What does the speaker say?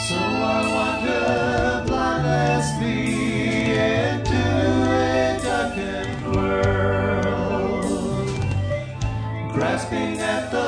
So I wander blindlessly into a darkened world, grasping at the